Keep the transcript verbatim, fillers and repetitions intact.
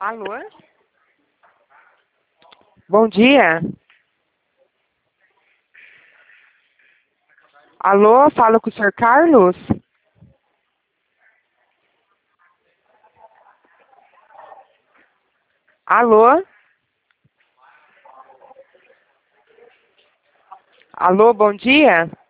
Alô? Bom dia. Alô, falo com o senhor Carlos? Alô? Alô, bom dia.